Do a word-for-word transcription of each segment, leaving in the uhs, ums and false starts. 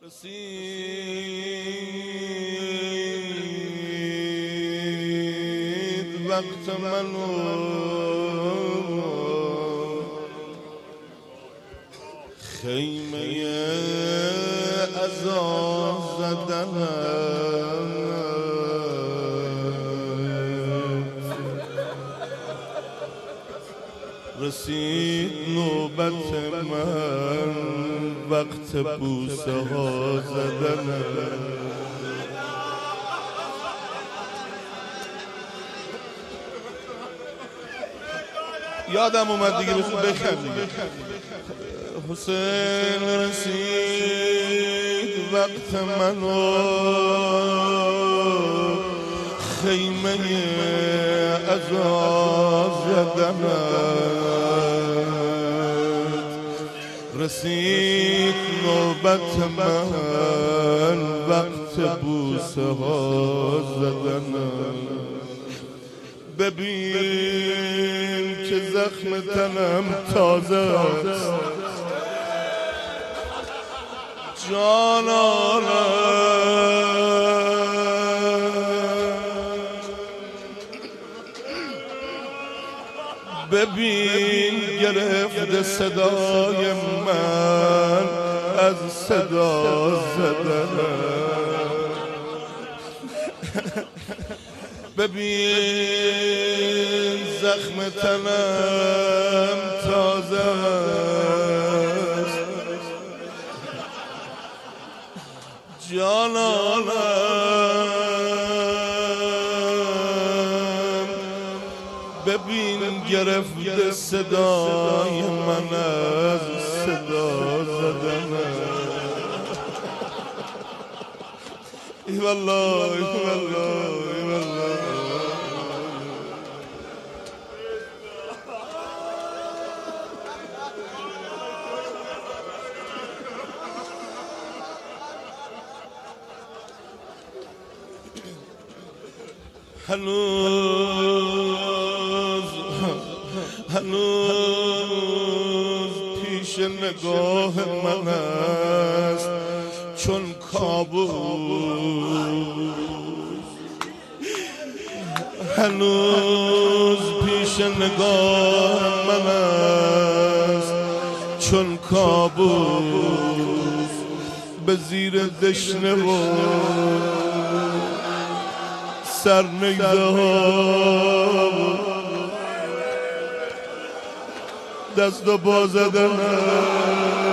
رسید وقت منو خیمه عزا زدنم رسید نوبت من وقت بوسه ها زدنم یادم اومد دیگه بسید بخند دیگه حسین رسید وقت منو خیمه عزا زدنت رسید نوبت من وقت بوسه ها زدنت ببین که زخم تنم تازه است جانانم ببین گرفته صدای من از صدا زدنم ببین زخم تنم تازه است جانانم ببین گرفته صدای من از صدا زدنم ای والله ای والله ای والله هنوز هنوز پیش نگاه من است چون کابوس هنوز پیش نگاه من است چون کابوس به زیر دشنه و سرنیزه ها دست و پا زدنم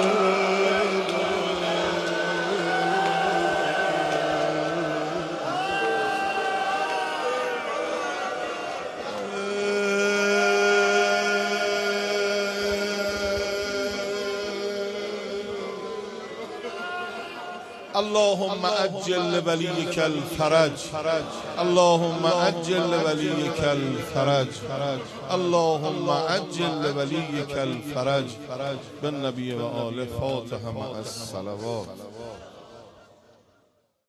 اللهم عجل وليك الفرج اللهم عجل وليك الفرج اللهم عجل وليك الفرج بالنبي وآله فاتحة مع الصلوات.